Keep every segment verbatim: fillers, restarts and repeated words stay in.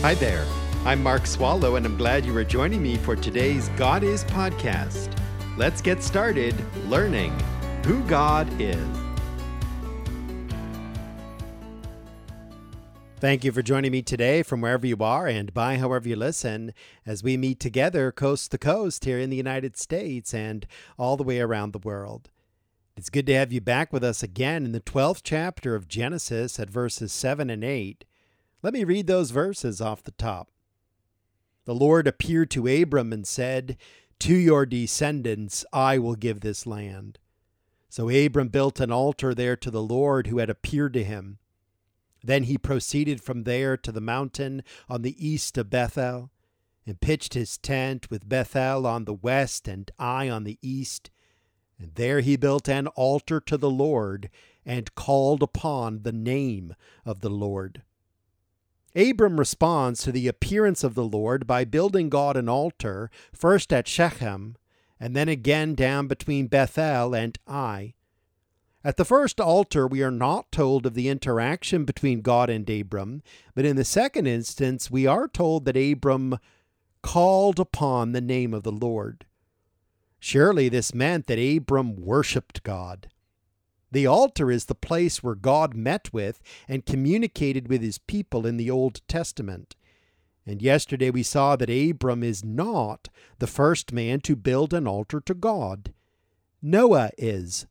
Hi there. I'm Mark Swallow, and I'm glad you are joining me for today's God Is podcast. Let's get started learning who God is. Thank you for joining me today from wherever you are and by however you listen as we meet together coast to coast here in the United States and all the way around the world. It's good to have you back with us again in the twelfth chapter of Genesis at verses seven and eight. Let me read those verses off the top. The Lord appeared to Abram and said, "To your descendants I will give this land." So Abram built an altar there to the Lord who had appeared to him. Then he proceeded from there to the mountain on the east of Bethel, and pitched his tent with Bethel on the west and Ai on the east. And there he built an altar to the Lord, and called upon the name of the Lord. Abram responds to the appearance of the Lord by building God an altar, first at Shechem, and then again down between Bethel and Ai. At the first altar, we are not told of the interaction between God and Abram, but in the second instance, we are told that Abram called upon the name of the Lord. Surely this meant that Abram worshipped God. The altar is the place where God met with and communicated with his people in the Old Testament. And yesterday we saw that Abram is not the first man to build an altar to God. Noah is.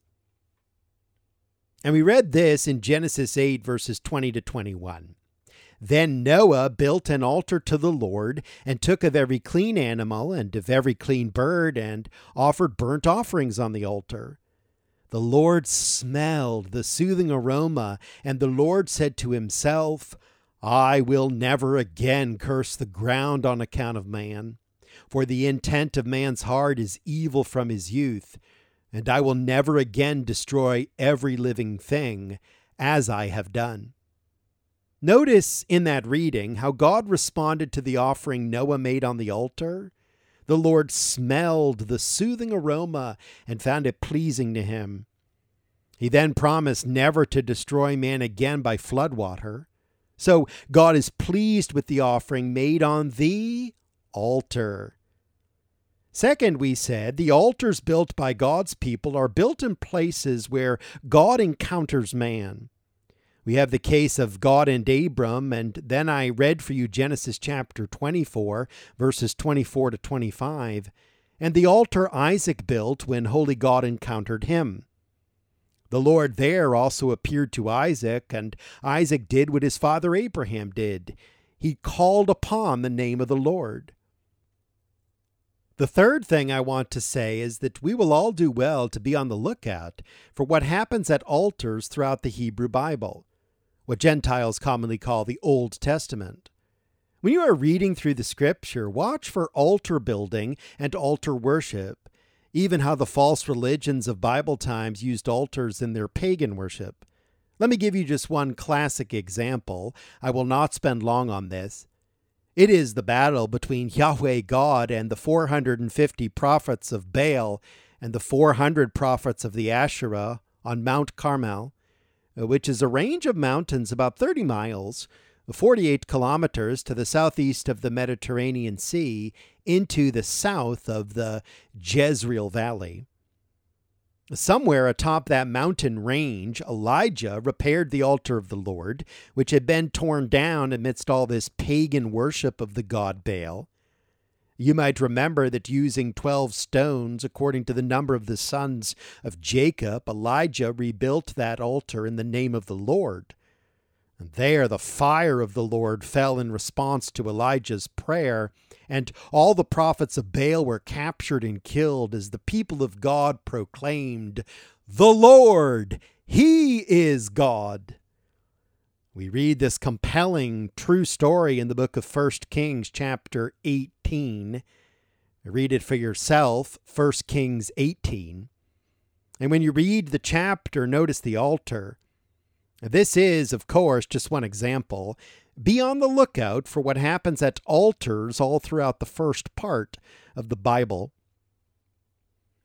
And we read this in Genesis eight, verses twenty to twenty-one. Then Noah built an altar to the Lord, and took of every clean animal and of every clean bird, and offered burnt offerings on the altar. The Lord smelled the soothing aroma, and the Lord said to himself, "I will never again curse the ground on account of man, for the intent of man's heart is evil from his youth. And I will never again destroy every living thing, as I have done." Notice in that reading how God responded to the offering Noah made on the altar. The Lord smelled the soothing aroma and found it pleasing to him. He then promised never to destroy man again by floodwater. So God is pleased with the offering made on the altar. Second, we said, the altars built by God's people are built in places where God encounters man. We have the case of God and Abram, and then I read for you Genesis chapter twenty-four, verses twenty-four to twenty-five, and the altar Isaac built when holy God encountered him. The Lord there also appeared to Isaac, and Isaac did what his father Abraham did. He called upon the name of the Lord. The third thing I want to say is that we will all do well to be on the lookout for what happens at altars throughout the Hebrew Bible, what Gentiles commonly call the Old Testament. When you are reading through the Scripture, watch for altar building and altar worship, even how the false religions of Bible times used altars in their pagan worship. Let me give you just one classic example. I will not spend long on this. It is the battle between Yahweh God and the four hundred fifty prophets of Baal and the four hundred prophets of the Asherah on Mount Carmel, which is a range of mountains about thirty miles, forty-eight kilometers to the southeast of the Mediterranean Sea, into the south of the Jezreel Valley. Somewhere atop that mountain range, Elijah repaired the altar of the Lord, which had been torn down amidst all this pagan worship of the god Baal. You might remember that using twelve stones, according to the number of the sons of Jacob, Elijah rebuilt that altar in the name of the Lord. And there the fire of the Lord fell in response to Elijah's prayer, and all the prophets of Baal were captured and killed as the people of God proclaimed, "The Lord, He is God." We read this compelling true story in the book of First Kings chapter eighteen. Read it for yourself, First Kings eighteen. And when you read the chapter, notice the altar. This is, of course, just one example. Be on the lookout for what happens at altars all throughout the first part of the Bible.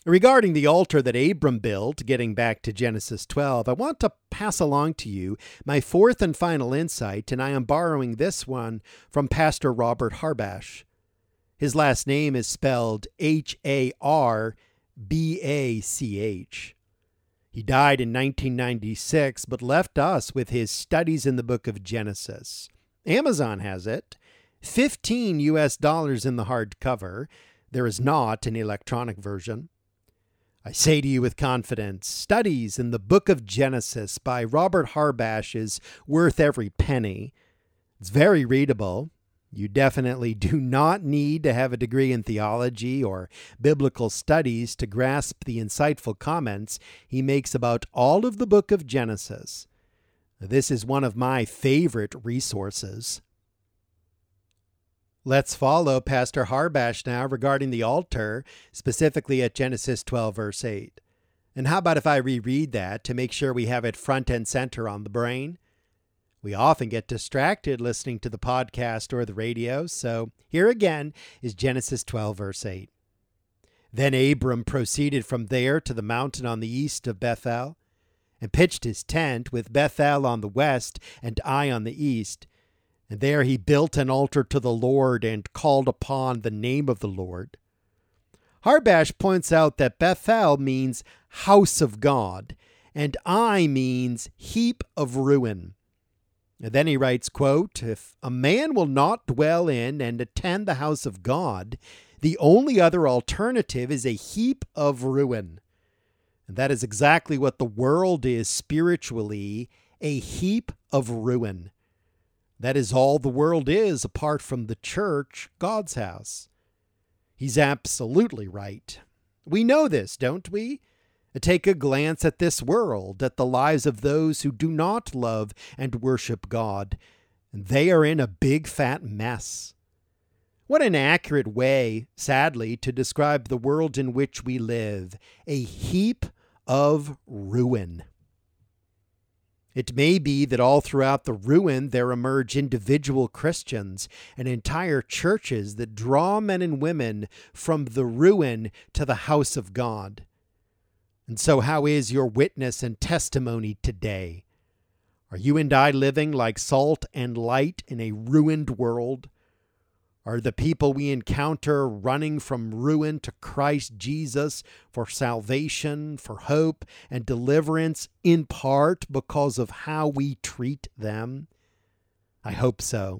Regarding the altar that Abram built, getting back to Genesis twelve, I want to pass along to you my fourth and final insight, and I am borrowing this one from Pastor Robert Harbash. His last name is spelled H A R B A C H. He died in nineteen ninety-six, but left us with his studies in the book of Genesis. Amazon has it, fifteen U S dollars in the hardcover. There is not an electronic version. I say to you with confidence, studies in the book of Genesis by Robert Harbash is worth every penny. It's very readable. You definitely do not need to have a degree in theology or biblical studies to grasp the insightful comments he makes about all of the book of Genesis. This is one of my favorite resources. Let's follow Pastor Harbash now regarding the altar, specifically at Genesis twelve, verse eight. And how about if I reread that to make sure we have it front and center on the brain? We often get distracted listening to the podcast or the radio, so here again is Genesis twelve, verse eight. Then Abram proceeded from there to the mountain on the east of Bethel, and pitched his tent with Bethel on the west and Ai on the east. And there he built an altar to the Lord and called upon the name of the Lord. Harbash points out that Bethel means house of God, and Ai means heap of ruin. And then he writes, quote, "If a man will not dwell in and attend the house of God, the only other alternative is a heap of ruin." And that is exactly what the world is spiritually, a heap of ruin. That is all the world is apart from the church, God's house. He's absolutely right. We know this, don't we? Take a glance at this world, at the lives of those who do not love and worship God. They are in a big fat mess. What an accurate way, sadly, to describe the world in which we live, a heap of ruin. It may be that all throughout the ruin there emerge individual Christians and entire churches that draw men and women from the ruin to the house of God. And so how is your witness and testimony today? Are you and I living like salt and light in a ruined world? Are the people we encounter running from ruin to Christ Jesus for salvation, for hope, and deliverance, in part because of how we treat them? I hope so.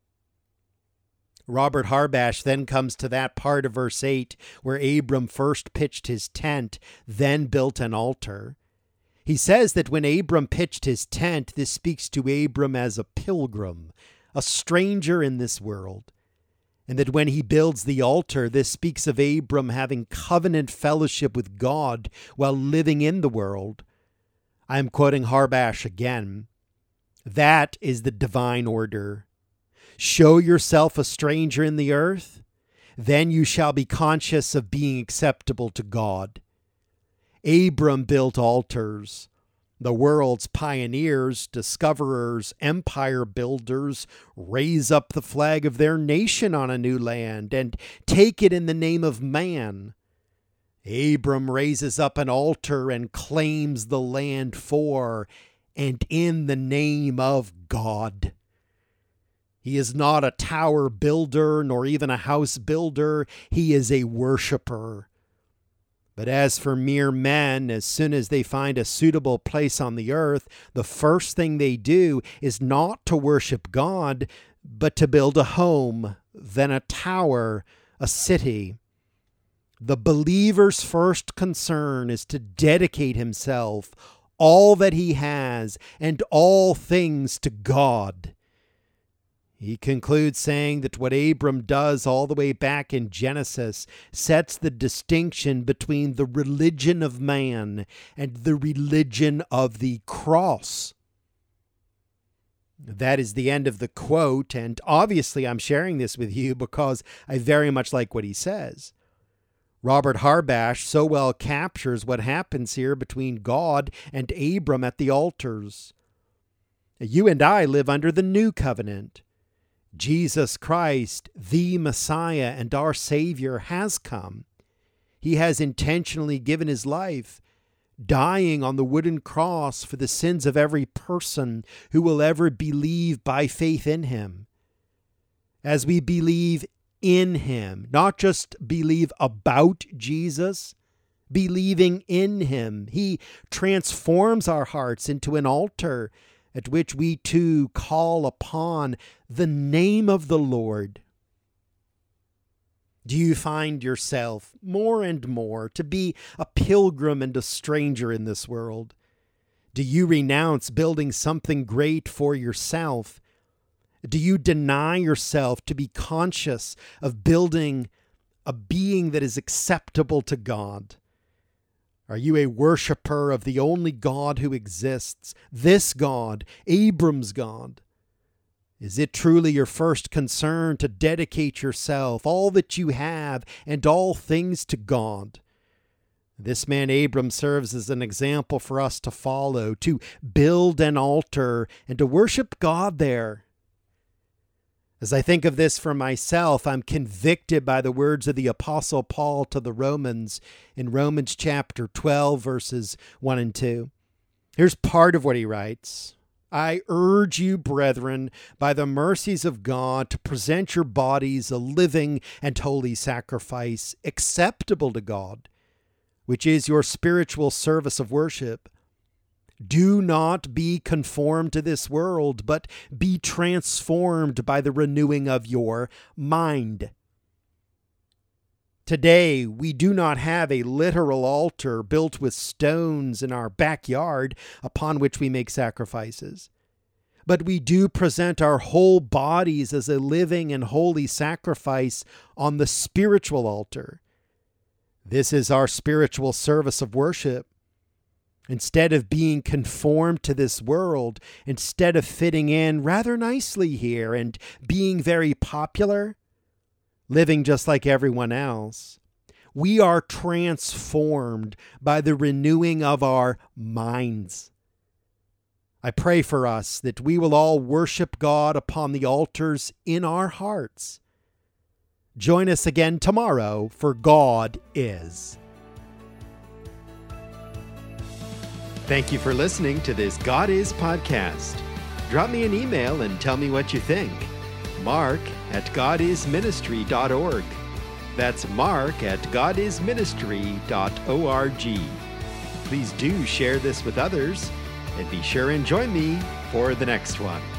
Robert Harbash then comes to that part of verse eight where Abram first pitched his tent, then built an altar. He says that when Abram pitched his tent, this speaks to Abram as a pilgrim, a stranger in this world. And that when he builds the altar, this speaks of Abram having covenant fellowship with God while living in the world. I am quoting Harbash again. That is the divine order. Show yourself a stranger in the earth, then you shall be conscious of being acceptable to God. Abram built altars. The world's pioneers, discoverers, empire builders raise up the flag of their nation on a new land and take it in the name of man. Abram raises up an altar and claims the land for and in the name of God. He is not a tower builder nor even a house builder. He is a worshiper. But as for mere men, as soon as they find a suitable place on the earth, the first thing they do is not to worship God, but to build a home, then a tower, a city. The believer's first concern is to dedicate himself, all that he has, and all things to God. He concludes saying that what Abram does all the way back in Genesis sets the distinction between the religion of man and the religion of the cross. That is the end of the quote, and obviously I'm sharing this with you because I very much like what he says. Robert Harbash so well captures what happens here between God and Abram at the altars. You and I live under the new covenant. Jesus Christ, the Messiah and our Savior, has come. He has intentionally given his life, dying on the wooden cross for the sins of every person who will ever believe by faith in him. As we believe in him, not just believe about Jesus, believing in him, he transforms our hearts into an altar at which we too call upon the name of the Lord. Do you find yourself more and more to be a pilgrim and a stranger in this world? Do you renounce building something great for yourself? Do you deny yourself to be conscious of building a being that is acceptable to God? Are you a worshiper of the only God who exists, this God, Abram's God? Is it truly your first concern to dedicate yourself, all that you have, and all things to God? This man Abram serves as an example for us to follow, to build an altar and to worship God there. As I think of this for myself, I'm convicted by the words of the Apostle Paul to the Romans in Romans chapter twelve, verses one and two. Here's part of what he writes. I urge you, brethren, by the mercies of God, to present your bodies a living and holy sacrifice, acceptable to God, which is your spiritual service of worship. Do not be conformed to this world, but be transformed by the renewing of your mind. Today, we do not have a literal altar built with stones in our backyard upon which we make sacrifices. But we do present our whole bodies as a living and holy sacrifice on the spiritual altar. This is our spiritual service of worship. Instead of being conformed to this world, instead of fitting in rather nicely here and being very popular, living just like everyone else, we are transformed by the renewing of our minds. I pray for us that we will all worship God upon the altars in our hearts. Join us again tomorrow, for God is. Thank you for listening to this God Is podcast. Drop me an email and tell me what you think. Mark at god is ministry dot org. That's Mark at god is ministry dot org. Please do share this with others, and be sure and join me for the next one.